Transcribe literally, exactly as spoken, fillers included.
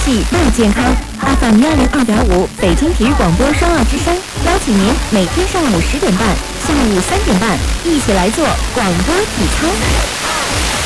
戏闹健康 ，F M 幺零二点五，北京体育广播双二之声，邀请您每天上午十点半、下午三点半，一起来做广播体操。